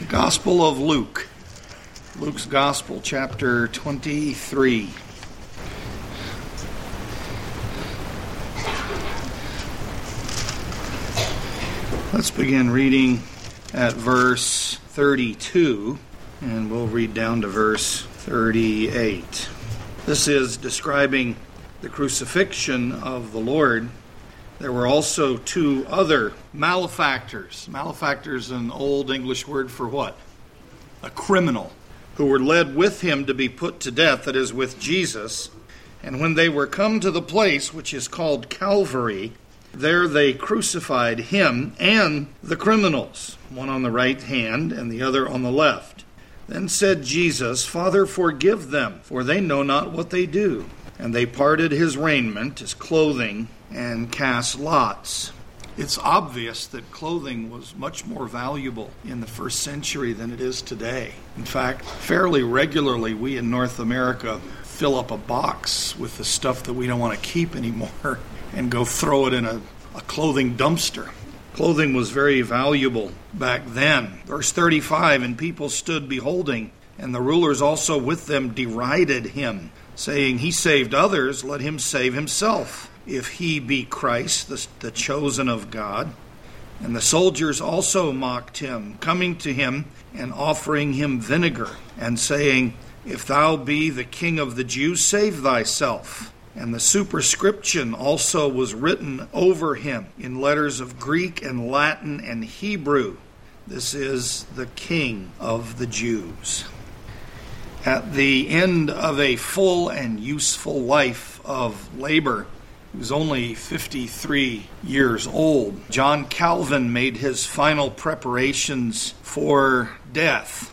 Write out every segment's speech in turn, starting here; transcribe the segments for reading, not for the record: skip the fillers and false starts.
Gospel of Luke. Luke's Gospel, chapter 23. Let's begin reading at verse 32, and we'll read down to verse 38. This is describing the crucifixion of the Lord. There were also two other malefactors. Malefactors is an old English word for what? A criminal, who were led with him to be put to death, that is, with Jesus. And when they were come to the place which is called Calvary, there they crucified him and the criminals, one on the right hand and the other on the left. Then said Jesus, Father, forgive them, for they know not what they do. And they parted his raiment, his clothing, and cast lots. It's obvious that clothing was much more valuable in the first century than it is today. In fact, fairly regularly we in North America fill up a box with the stuff that we don't want to keep anymore and go throw it in a clothing dumpster. Clothing was very valuable back then. Verse 35, and people stood beholding, and the rulers also with them derided him, saying, He saved others, let him save himself, if he be Christ, the chosen of God. And the soldiers also mocked him, coming to him and offering him vinegar, and saying, If thou be the King of the Jews, save thyself. And the superscription also was written over him in letters of Greek and Latin and Hebrew. This is the King of the Jews. At the end of a full and useful life of labor, he was only 53 years old, John Calvin made his final preparations for death.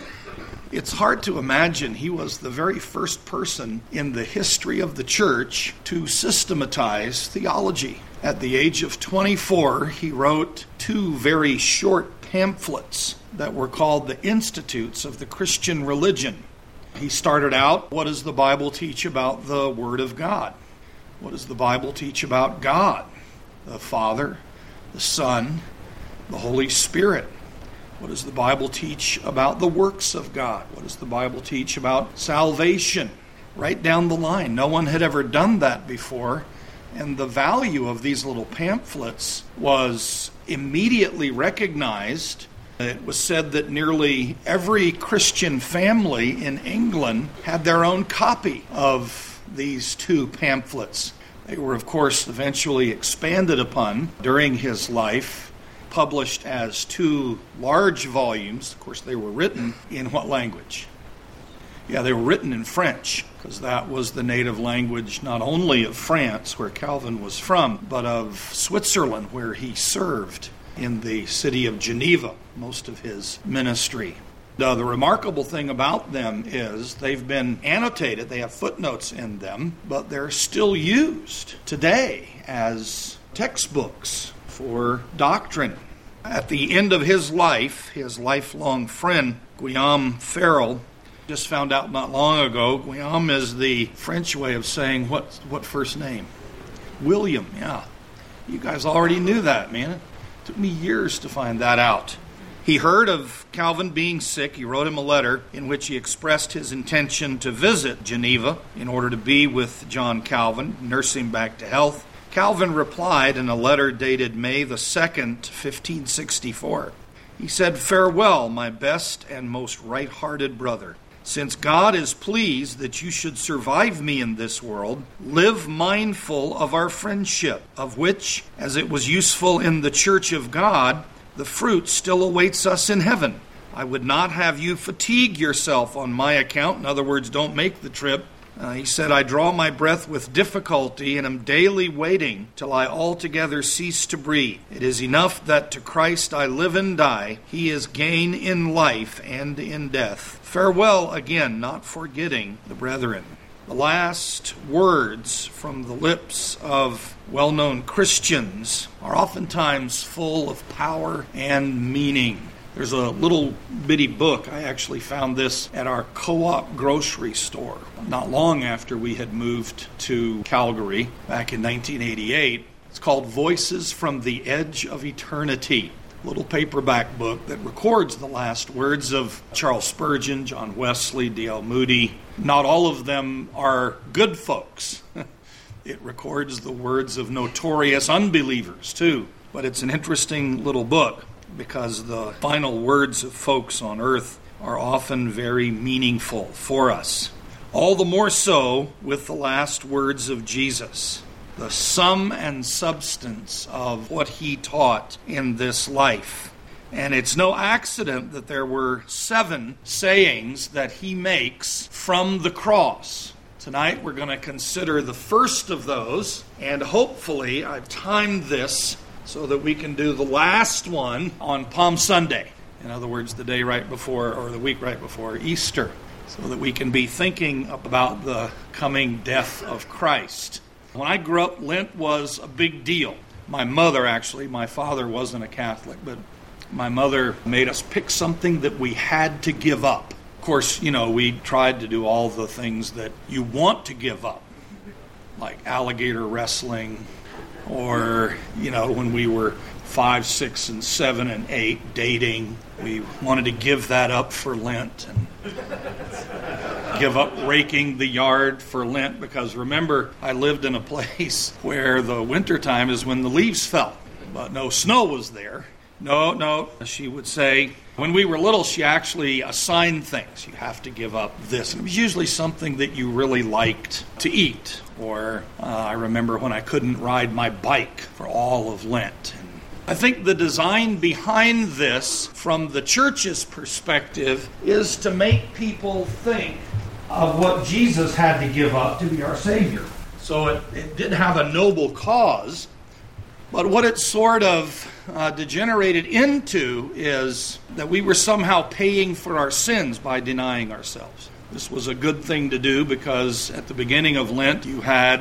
It's hard to imagine he was the very first person in the history of the church to systematize theology. At the age of 24, he wrote two very short pamphlets that were called the Institutes of the Christian Religion. He started out, what does the Bible teach about the Word of God? What does the Bible teach about God? The Father, the Son, the Holy Spirit. What does the Bible teach about the works of God? What does the Bible teach about salvation? Right down the line. No one had ever done that before. And the value of these little pamphlets was immediately recognized. It was said that nearly every Christian family in England had their own copy of these two pamphlets. They were, of course, eventually expanded upon during his life, published as two large volumes. Of course, they were written in what language? Yeah, they were written in French, because that was the native language not only of France, where Calvin was from, but of Switzerland, where he served in the city of Geneva most of his ministry. The remarkable thing about them is they've been annotated, they have footnotes in them, but they're still used today as textbooks for doctrine. At the end of his life, his lifelong friend, Guillaume Farel, just found out not long ago, Guillaume is the French way of saying what first name? William, yeah. You guys already knew that, man. It took me years to find that out. He heard of Calvin being sick. He wrote him a letter in which he expressed his intention to visit Geneva in order to be with John Calvin, nurse him back to health. Calvin replied in a letter dated May the 2nd, 1564. He said, Farewell, my best and most right-hearted brother. Since God is pleased that you should survive me in this world, live mindful of our friendship, of which, as it was useful in the church of God, the fruit still awaits us in heaven. I would not have you fatigue yourself on my account. In other words, don't make the trip. He said, I draw my breath with difficulty and am daily waiting till I altogether cease to breathe. It is enough that to Christ I live and die. He is gain in life and in death. Farewell again, not forgetting the brethren. The last words from the lips of well-known Christians are oftentimes full of power and meaning. There's a little bitty book. I actually found this at our co-op grocery store not long after we had moved to Calgary back in 1988. It's called Voices from the Edge of Eternity. little paperback book that records the last words of Charles Spurgeon, John Wesley, D.L. Moody. Not all of them are good folks. It records the words of notorious unbelievers, too. But it's an interesting little book because the final words of folks on earth are often very meaningful for us. All the more so with the last words of Jesus, the sum and substance of what he taught in this life. And it's no accident that there were 7 sayings that he makes from the cross. Tonight we're going to consider the first of those, and hopefully I've timed this so that we can do the last one on Palm Sunday. In other words, the day right before, or the week right before Easter, so that we can be thinking about the coming death of Christ. When I grew up, Lent was a big deal. My father wasn't a Catholic, but my mother made us pick something that we had to give up. Of course, we tried to do all the things that you want to give up, like alligator wrestling, or, when we were 5, 6, and 7, and 8, dating. We wanted to give that up for Lent and give up raking the yard for Lent, because remember, I lived in a place where the wintertime is when the leaves fell, but no snow was there. No, she would say, when we were little, she actually assigned things. You have to give up this. And it was usually something that you really liked to eat. Or I remember when I couldn't ride my bike for all of Lent. And I think the design behind this, from the church's perspective, is to make people think of what Jesus had to give up to be our Savior. So it did have a noble cause, but what it sort of degenerated into is that we were somehow paying for our sins by denying ourselves. This was a good thing to do because at the beginning of Lent you had,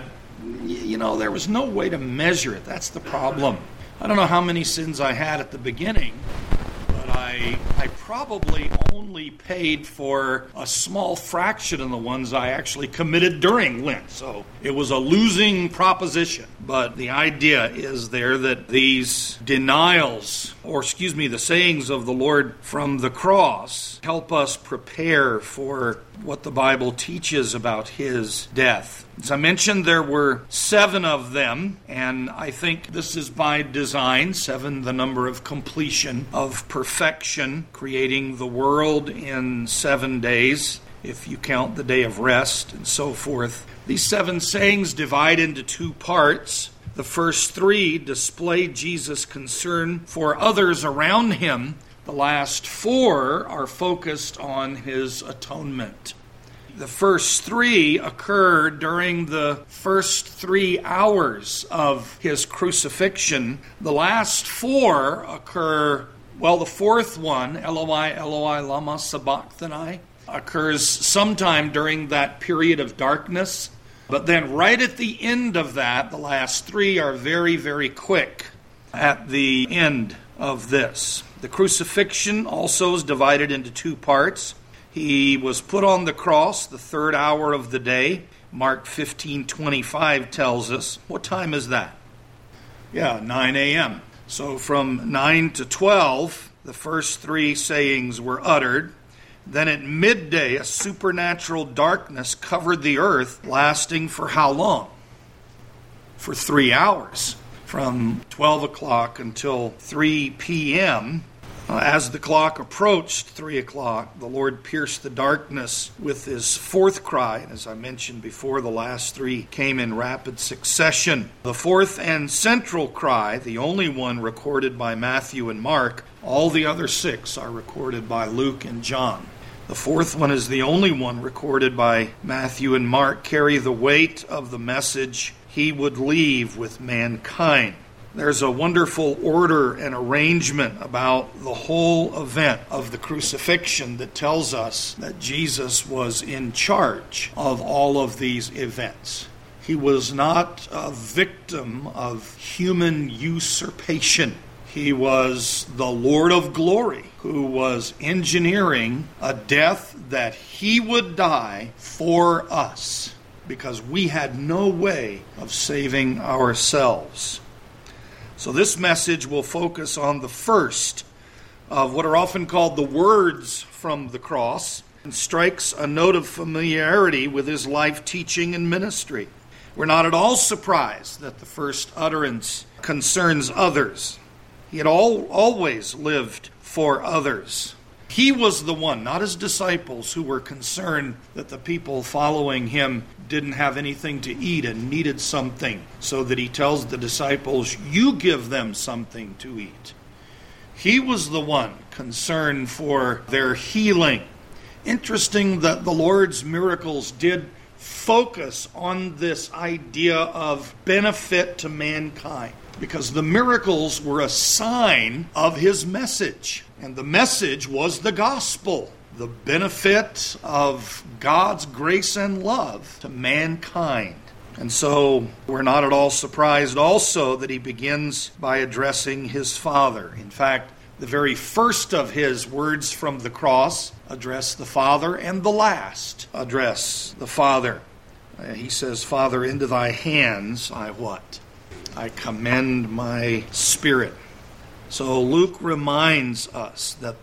there was no way to measure it. That's the problem. I don't know how many sins I had at the beginning, but I probably only paid for a small fraction of the ones I actually committed during Lent. So it was a losing proposition. But the idea is there that these denials, the sayings of the Lord from the cross, help us prepare for what the Bible teaches about his death. As I mentioned, there were 7 of them, and I think this is by design. 7, the number of completion, of perfection, creating the world in 7 days, if you count the day of rest, and so forth. These 7 sayings divide into 2 parts. The first 3 display Jesus' concern for others around him. The last 4 are focused on his atonement. The first 3 occur during the first 3 hours of his crucifixion. The last 4 occur, the fourth one, Eloi, Eloi, lama sabachthani, occurs sometime during that period of darkness. But then right at the end of that, the last 3 are very, very quick at the end of this. The crucifixion also is divided into 2 parts. He was put on the cross the 3rd hour of the day. Mark 15:25 tells us. What time is that? 9 a.m. So from 9 to 12, the first 3 sayings were uttered. Then at midday, a supernatural darkness covered the earth, lasting for how long? For 3 hours, from 12 o'clock until 3 p.m., As the clock approached 3 o'clock, the Lord pierced the darkness with his 4th cry. And as I mentioned before, the last 3 came in rapid succession. The 4th and central cry, the only one recorded by Matthew and Mark, all the other 6 are recorded by Luke and John. The 4th one is the only one recorded by Matthew and Mark, carry the weight of the message he would leave with mankind. There's a wonderful order and arrangement about the whole event of the crucifixion that tells us that Jesus was in charge of all of these events. He was not a victim of human usurpation. He was the Lord of glory who was engineering a death that he would die for us because we had no way of saving ourselves. So this message will focus on the first of what are often called the words from the cross, and strikes a note of familiarity with his life, teaching, and ministry. We're not at all surprised that the first utterance concerns others. He had always lived for others. He was the one, not his disciples, who were concerned that the people following him didn't have anything to eat and needed something, so that he tells the disciples, you give them something to eat. He was the one concerned for their healing. Interesting that the Lord's miracles did focus on this idea of benefit to mankind, because the miracles were a sign of his message. And the message was the gospel, the benefit of God's grace and love to mankind. And so we're not at all surprised also that he begins by addressing his Father. In fact, the very first of his words from the cross address the Father, and the last address the Father. He says, Father, into thy hands I what? I commend my spirit. So Luke reminds us that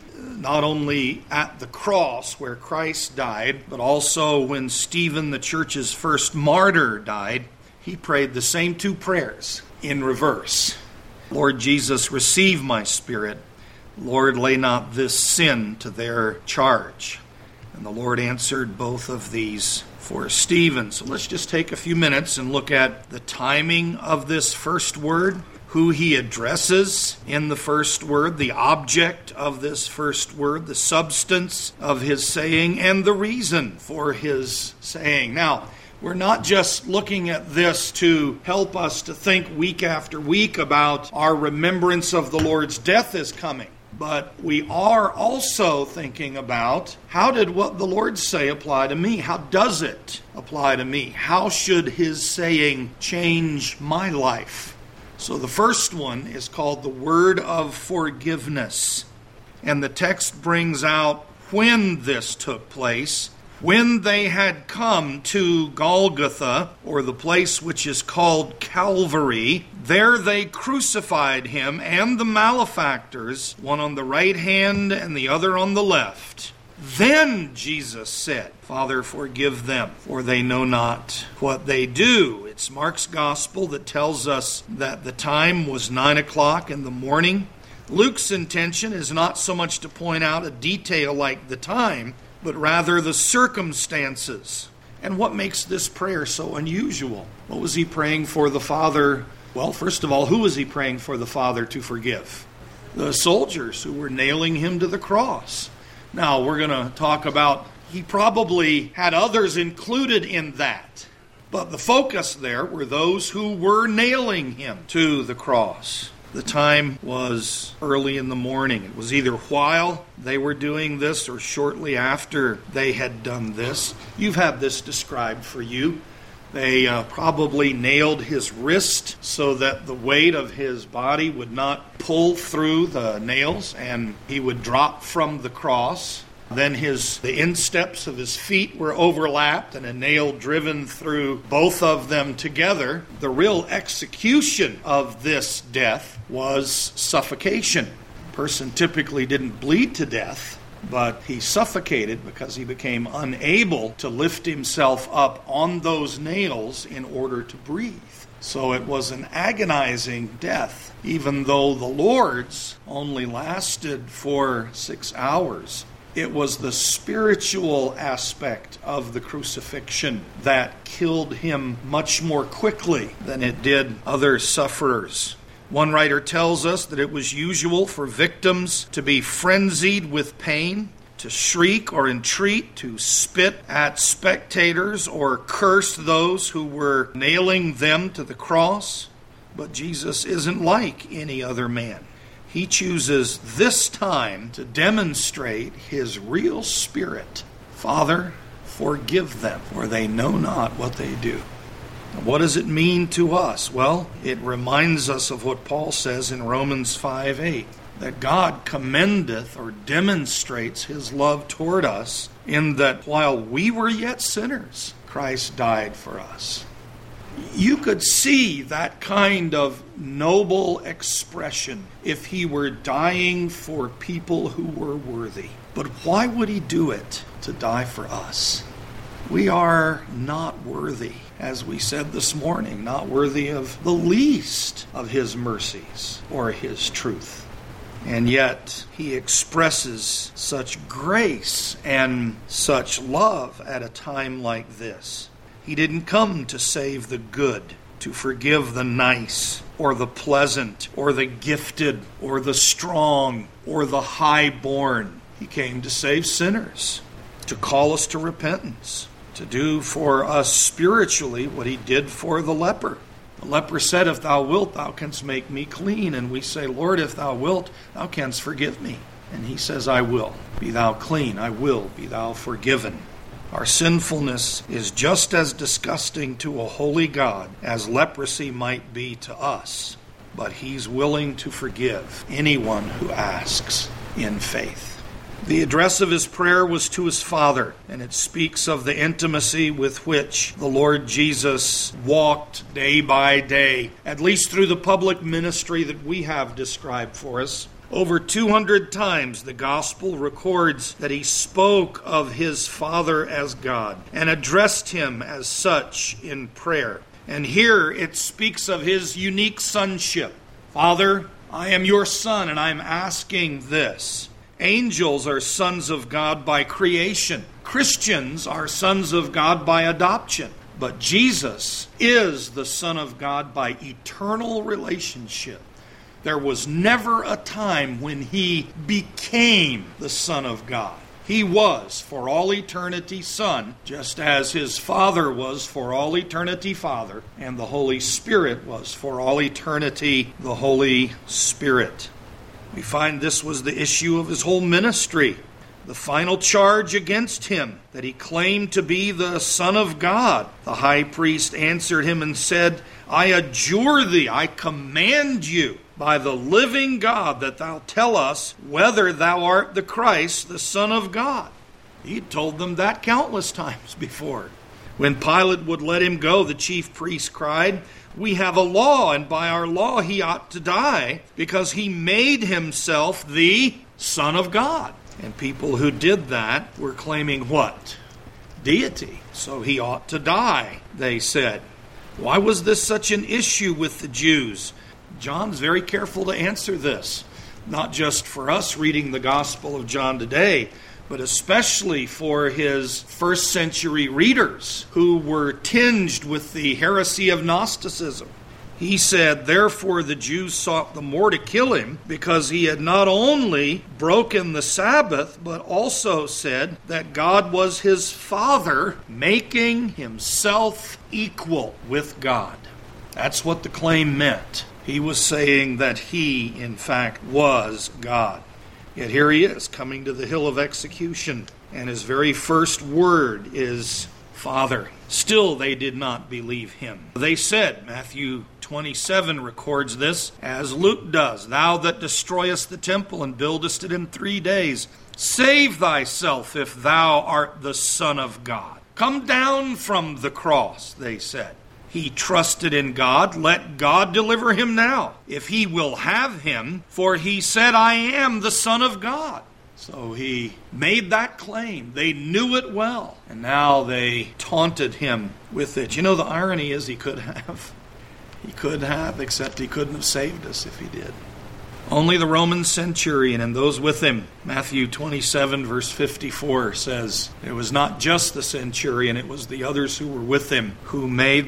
not only at the cross where Christ died, but also when Stephen, the church's first martyr, died, he prayed the same two prayers in reverse. Lord Jesus, receive my spirit. Lord, lay not this sin to their charge. And the Lord answered both of these for Stephen. So let's just take a few minutes and look at the timing of this first word, who he addresses in the first word, the object of this first word, the substance of his saying, and the reason for his saying. Now, we're not just looking at this to help us to think week after week about our remembrance of the Lord's death is coming, but we are also thinking about, how did what the Lord say apply to me? How does it apply to me? How should his saying change my life? So the first one is called the word of forgiveness. And the text brings out when this took place. When they had come to Golgotha, or the place which is called Calvary, there they crucified him and the malefactors, one on the right hand and the other on the left. Then Jesus said, Father, forgive them, for they know not what they do. It's Mark's gospel that tells us that the time was 9 o'clock in the morning. Luke's intention is not so much to point out a detail like the time, but rather the circumstances. And what makes this prayer so unusual? What was he praying for the Father? Well, first of all, who was he praying for the Father to forgive? The soldiers who were nailing him to the cross. Now, we're going to talk about, he probably had others included in that. But the focus there were those who were nailing him to the cross. The time was early in the morning. It was either while they were doing this or shortly after they had done this. You've had this described for you. They probably nailed his wrist so that the weight of his body would not pull through the nails and he would drop from the cross. Then the insteps of his feet were overlapped and a nail driven through both of them together. The real execution of this death was suffocation. The person typically didn't bleed to death, but he suffocated because he became unable to lift himself up on those nails in order to breathe. So it was an agonizing death, even though the Lord's only lasted for 6 hours. It was the spiritual aspect of the crucifixion that killed him much more quickly than it did other sufferers. One writer tells us that it was usual for victims to be frenzied with pain, to shriek or entreat, to spit at spectators or curse those who were nailing them to the cross. But Jesus isn't like any other man. He chooses this time to demonstrate his real spirit. Father, forgive them, for they know not what they do. What does it mean to us? Well, it reminds us of what Paul says in Romans 5:8, that God commendeth or demonstrates his love toward us in that while we were yet sinners, Christ died for us. You could see that kind of noble expression if he were dying for people who were worthy. But why would he do it to die for us? We are not worthy, as we said this morning, not worthy of the least of his mercies or his truth. And yet he expresses such grace and such love at a time like this. He didn't come to save the good, to forgive the nice, or the pleasant, or the gifted, or the strong, or the high-born. He came to save sinners, to call us to repentance, to do for us spiritually what he did for the leper. The leper said, "If thou wilt, thou canst make me clean." And we say, "Lord, if thou wilt, thou canst forgive me." And he says, "I will. Be thou clean. I will. Be thou forgiven." Our sinfulness is just as disgusting to a holy God as leprosy might be to us. But he's willing to forgive anyone who asks in faith. The address of his prayer was to his Father, and it speaks of the intimacy with which the Lord Jesus walked day by day, at least through the public ministry that we have described for us. Over 200 times the gospel records that he spoke of his Father as God and addressed him as such in prayer. And here it speaks of his unique sonship. "Father, I am your son, and I'm asking this." Angels are sons of God by creation. Christians are sons of God by adoption. But Jesus is the Son of God by eternal relationship. There was never a time when he became the Son of God. He was for all eternity Son, just as his Father was for all eternity Father, and the Holy Spirit was for all eternity the Holy Spirit. We find this was the issue of his whole ministry. The final charge against him, that he claimed to be the Son of God. The high priest answered him and said, "I adjure thee, I command you, by the living God, that thou tell us whether thou art the Christ, the Son of God." He told them that countless times before. When Pilate would let him go, the chief priests cried, "We have a law, and by our law he ought to die, because he made himself the Son of God." And people who did that were claiming what? Deity. So he ought to die, they said. Why was this such an issue with the Jews? John's very careful to answer this, not just for us reading the Gospel of John today, but especially for his first century readers who were tinged with the heresy of Gnosticism. He said, "Therefore the Jews sought the more to kill him, because he had not only broken the Sabbath, but also said that God was his Father, making himself equal with God." That's what the claim meant. He was saying that he, in fact, was God. Yet here he is, coming to the hill of execution, and his very first word is Father. Still they did not believe him. They said, Matthew 27 records this, as Luke does, "Thou that destroyest the temple and buildest it in 3 days, save thyself if thou art the Son of God. Come down from the cross," they said. He trusted in God. Let God deliver him now, if he will have him, for he said, "I am the Son of God." So he made that claim. They knew it well. And now they taunted him with it. You know, the irony is he could have. He could have, except he couldn't have saved us if he did. Only the Roman centurion and those with him. Matthew 27 verse 54 says, it was not just the centurion, it was the others who were with him who made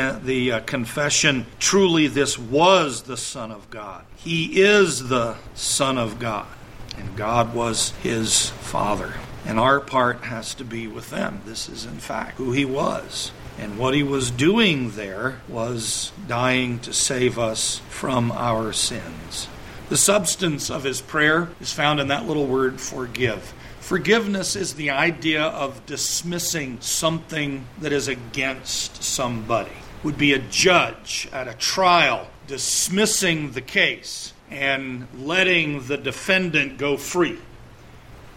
the confession, "Truly this was the Son of God." He is the Son of God, and God was his Father. And our part has to be with them. This is in fact who he was. And what he was doing there was dying to save us from our sins. The substance of his prayer is found in that little word, forgive. Forgiveness is the idea of dismissing something that is against somebody. Would be a judge at a trial dismissing the case and letting the defendant go free.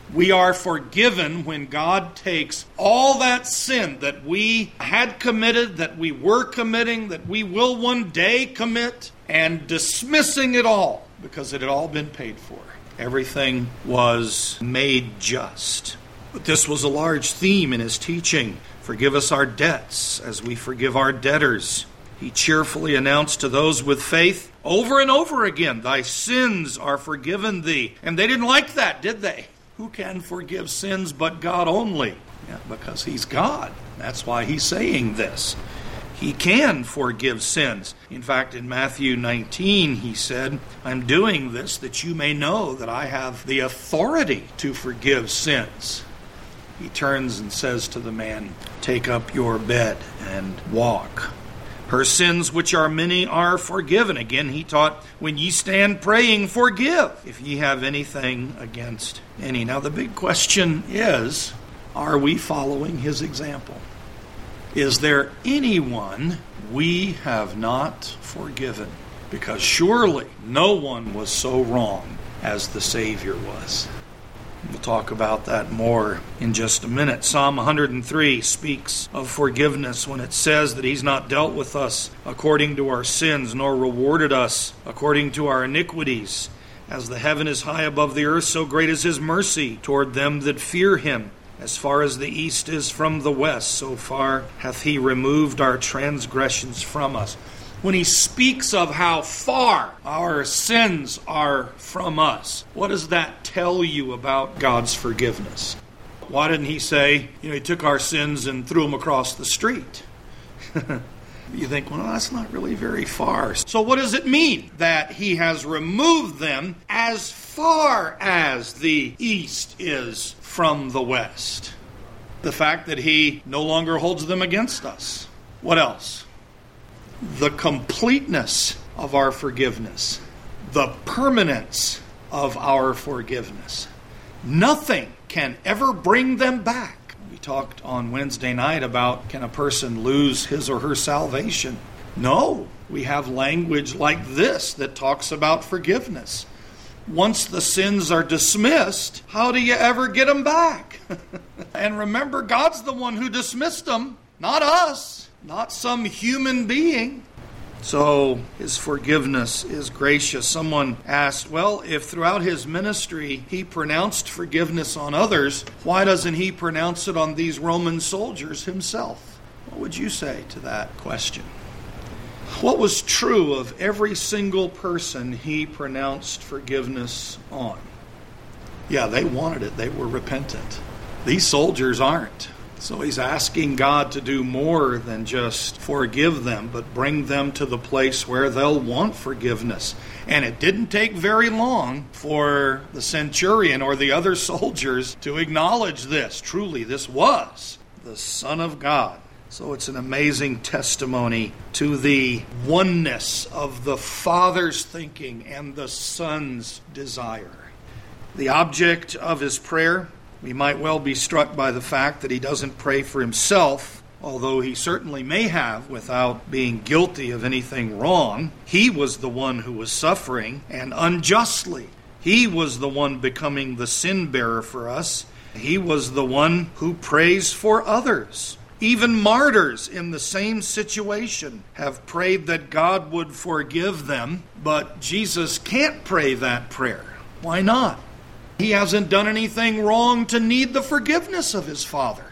We are forgiven when God takes all that sin that we had committed, that we were committing, that we will one day commit, and dismissing it all because it had all been paid for. Everything was made just. But this was a large theme in his teaching. Forgive us our debts as we forgive our debtors. He cheerfully announced to those with faith over and over again, thy sins are forgiven thee. And they didn't like that, did they? Who can forgive sins but God only? Yeah, because he's God. That's why he's saying this. He can forgive sins. In fact, in Matthew 19, he said, I'm doing this that you may know that I have the authority to forgive sins. He turns and says to the man, take up your bed and walk. Her sins, which are many, are forgiven. Again, he taught, when ye stand praying, forgive if ye have anything against any. Now, the big question is, are we following his example? Is there anyone we have not forgiven? Because surely no one was so wrong as the Savior was. We'll talk about that more in just a minute. Psalm 103 speaks of forgiveness when it says that he's not dealt with us according to our sins, nor rewarded us according to our iniquities. As the heaven is high above the earth, so great is his mercy toward them that fear him. As far as the east is from the west, so far hath he removed our transgressions from us. When he speaks of how far our sins are from us, what does that tell you about God's forgiveness? Why didn't he say, he took our sins and threw them across the street? You think, well, that's not really very far. So what does it mean that he has removed them as far as the east is from the west? The fact that he no longer holds them against us. What else? The completeness of our forgiveness. The permanence of our forgiveness. Nothing can ever bring them back. We talked on Wednesday night about, can a person lose his or her salvation? No. We have language like this that talks about forgiveness. Once the sins are dismissed, how do you ever get them back? And remember, God's the one who dismissed them, not us, not some human being. So his forgiveness is gracious. Someone asked, well, if throughout his ministry he pronounced forgiveness on others, why doesn't he pronounce it on these Roman soldiers himself? What would you say to that question? What was true of every single person he pronounced forgiveness on? Yeah, they wanted it. They were repentant. These soldiers aren't. So he's asking God to do more than just forgive them, but bring them to the place where they'll want forgiveness. And it didn't take very long for the centurion or the other soldiers to acknowledge this. Truly, this was the Son of God. So it's an amazing testimony to the oneness of the Father's thinking and the Son's desire. The object of his prayer, we might well be struck by the fact that he doesn't pray for himself, although he certainly may have without being guilty of anything wrong. He was the one who was suffering, and unjustly. He was the one becoming the sin bearer for us. He was the one who prays for others. Even martyrs in the same situation have prayed that God would forgive them, but Jesus can't pray that prayer. Why not? He hasn't done anything wrong to need the forgiveness of his Father.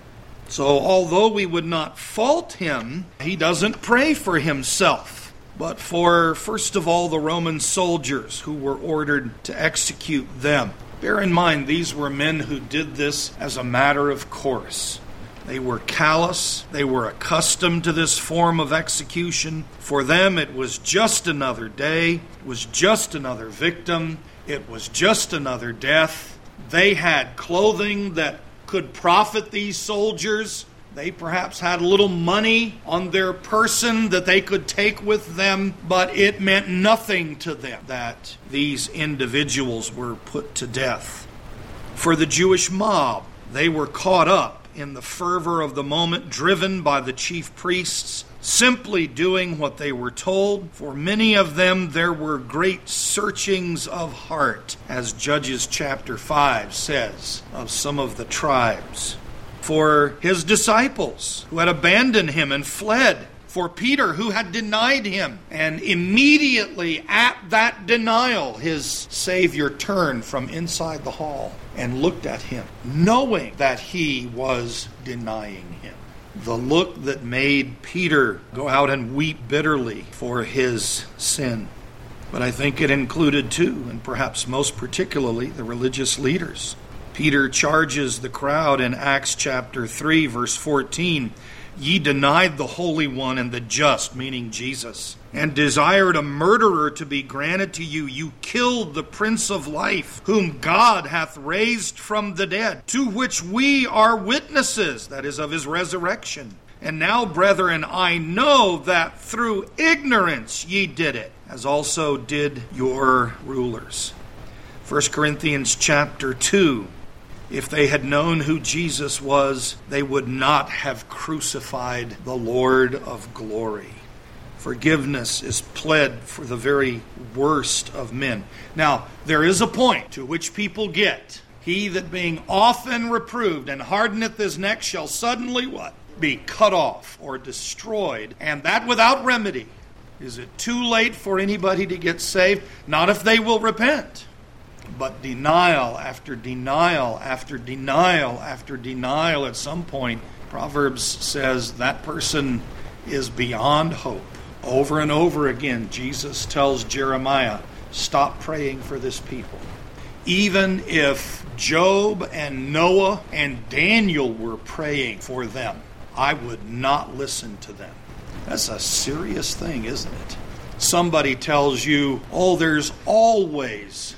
So although we would not fault him, he doesn't pray for himself, but for, first of all, the Roman soldiers who were ordered to execute them. Bear in mind, these were men who did this as a matter of course. They were callous. They were accustomed to this form of execution. For them, it was just another day. It was just another victim. It was just another death. They had clothing that could profit these soldiers. They perhaps had a little money on their person that they could take with them, but it meant nothing to them that these individuals were put to death. For the Jewish mob, they were caught up in the fervor of the moment, driven by the chief priests, simply doing what they were told. For many of them there were great searchings of heart, as Judges chapter 5 says of some of the tribes. For his disciples who had abandoned him and fled. For Peter who had denied him. And immediately at that denial, his Savior turned from inside the hall and looked at him, knowing that he was denying him. The look that made Peter go out and weep bitterly for his sin. But I think it included too, and perhaps most particularly, the religious leaders. Peter charges the crowd in Acts chapter 3, verse 14, "Ye denied the Holy One and the just," meaning Jesus, "and desired a murderer to be granted to you. You killed the Prince of Life, whom God hath raised from the dead, to which we are witnesses," that is, of his resurrection. "And now, brethren, I know that through ignorance ye did it, as also did your rulers." 1 Corinthians chapter 2. If they had known who Jesus was, they would not have crucified the Lord of glory. Forgiveness is pled for the very worst of men. Now, there is a point to which people get. He that being often reproved and hardeneth his neck shall suddenly what? Be cut off or destroyed, and that without remedy. Is it too late for anybody to get saved? Not if they will repent. But denial after denial after denial after denial, at some point, Proverbs says that person is beyond hope. Over and over again, Jesus tells Jeremiah, stop praying for this people. Even if Job and Noah and Daniel were praying for them, I would not listen to them. That's a serious thing, isn't it? Somebody tells you, there's always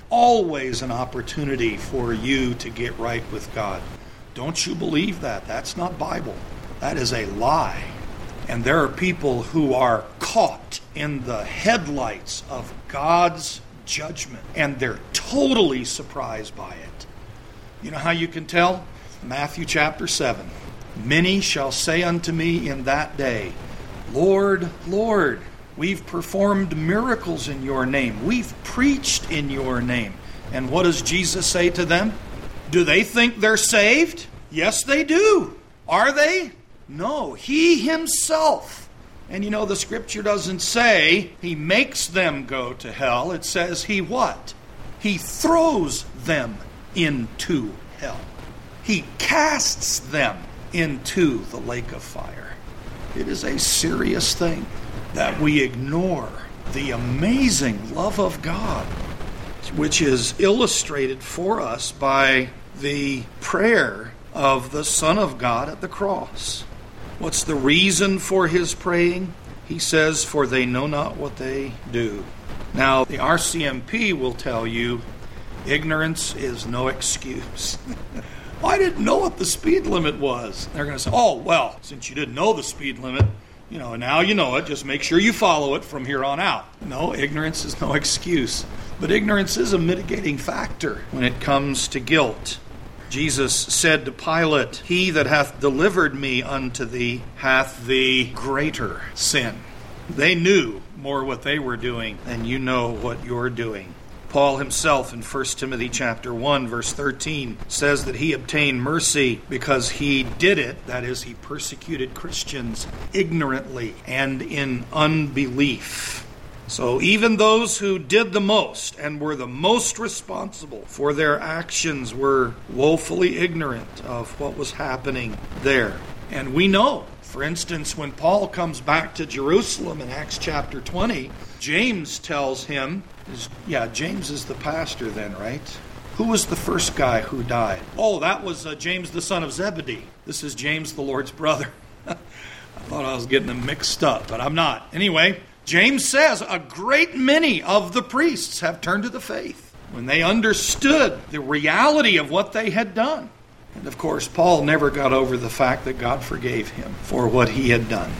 an opportunity for you to get right with God. Don't you believe that? That's not Bible. That is a lie. And there are people who are caught in the headlights of God's judgment, and they're totally surprised by it. You know how you can tell? Matthew chapter 7. Many shall say unto me in that day, Lord, Lord, we've performed miracles in your name. We've preached in your name. And what does Jesus say to them? Do they think they're saved? Yes, they do. Are they? No, he himself. And you know, the scripture doesn't say he makes them go to hell. It says he what? He throws them into hell. He casts them into the lake of fire. It is a serious thing that we ignore the amazing love of God, which is illustrated for us by the prayer of the Son of God at the cross. What's the reason for his praying? He says, for they know not what they do. Now, the RCMP will tell you, ignorance is no excuse. I didn't know what the speed limit was. They're going to say, since you didn't know the speed limit, now you know it. Just make sure you follow it from here on out. No, ignorance is no excuse. But ignorance is a mitigating factor when it comes to guilt. Jesus said to Pilate, he that hath delivered me unto thee hath the greater sin. They knew more what they were doing than you know what you're doing. Paul himself in 1 Timothy chapter 1, verse 13, says that he obtained mercy because he did it, that is, he persecuted Christians ignorantly and in unbelief. So even those who did the most and were the most responsible for their actions were woefully ignorant of what was happening there. And we know, for instance, when Paul comes back to Jerusalem in Acts chapter 20, James tells him, James is the pastor then, right? Who was the first guy who died? That was James the son of Zebedee. This is James the Lord's brother. I thought I was getting them mixed up, but I'm not. Anyway, James says a great many of the priests have turned to the faith when they understood the reality of what they had done. And of course, Paul never got over the fact that God forgave him for what he had done.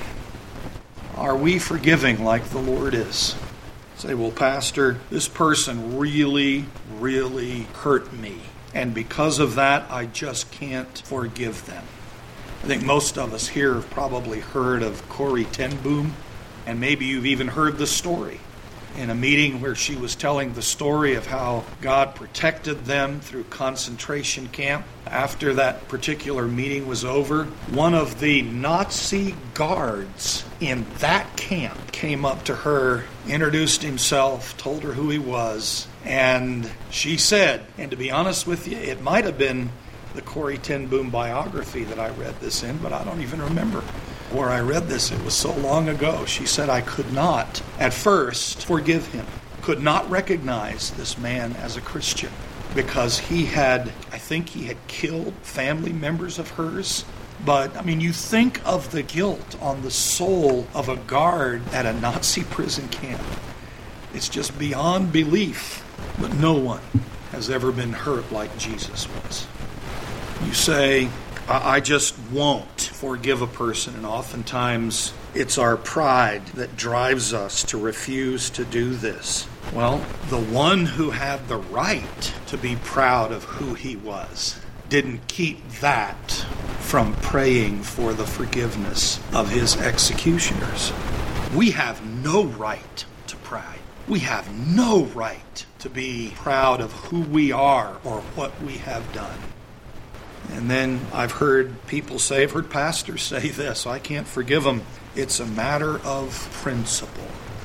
Are we forgiving like the Lord is? Say, well, Pastor, this person really, really hurt me. And because of that, I just can't forgive them. I think most of us here have probably heard of Corrie ten Boom, and maybe you've even heard the story. In a meeting where she was telling the story of how God protected them through concentration camp. After that particular meeting was over, one of the Nazi guards in that camp came up to her, introduced himself, told her who he was, and she said, and to be honest with you, it might have been the Corrie ten Boom biography that I read this in, but I don't even remember where I read this. It was so long ago. She said, I could not, at first, forgive him. Could not recognize this man as a Christian because he had killed family members of hers. But, you think of the guilt on the soul of a guard at a Nazi prison camp. It's just beyond belief. But no one has ever been hurt like Jesus was. You say, I just won't forgive a person, and oftentimes it's our pride that drives us to refuse to do this. Well, the one who had the right to be proud of who he was didn't keep that from praying for the forgiveness of his executioners. We have no right to pride. We have no right to be proud of who we are or what we have done. And then I've heard pastors say this, I can't forgive them. It's a matter of principle.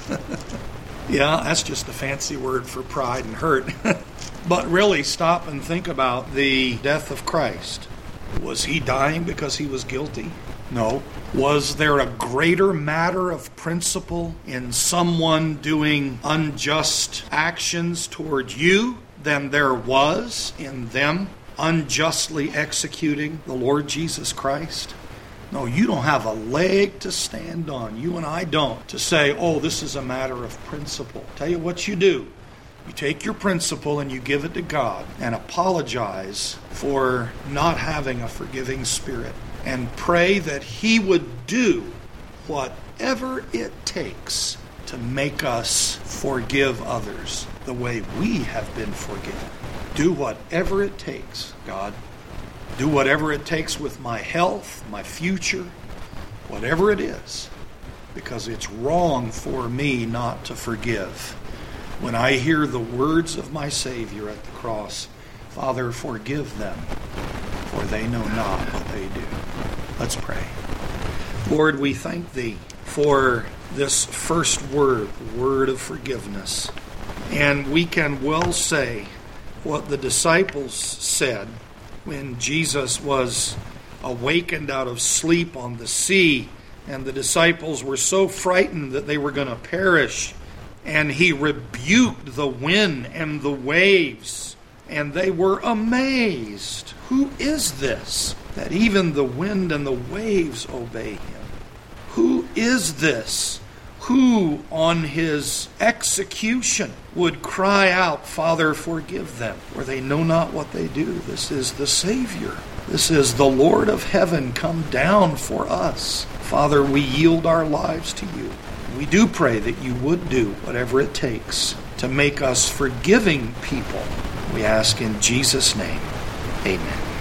Yeah, that's just a fancy word for pride and hurt. But really, stop and think about the death of Christ. Was he dying because he was guilty? No. Was there a greater matter of principle in someone doing unjust actions toward you than there was in them unjustly executing the Lord Jesus Christ? No, you don't have a leg to stand on. You and I don't. To say, this is a matter of principle. Tell you what you do. You take your principle and you give it to God and apologize for not having a forgiving spirit and pray that He would do whatever it takes to make us forgive others the way we have been forgiven. Do whatever it takes, God. Do whatever it takes with my health, my future, whatever it is, because it's wrong for me not to forgive. When I hear the words of my Savior at the cross, Father, forgive them, for they know not what they do. Let's pray. Lord, we thank Thee for this first word, the word of forgiveness. And we can well say what the disciples said when Jesus was awakened out of sleep on the sea, and the disciples were so frightened that they were going to perish, and He rebuked the wind and the waves, and they were amazed. Who is this that even the wind and the waves obey Him? Who is this who on His execution would cry out, Father, forgive them, for they know not what they do? This is the Savior. This is the Lord of heaven come down for us. Father, we yield our lives to You. We do pray that You would do whatever it takes to make us forgiving people. We ask in Jesus' name. Amen.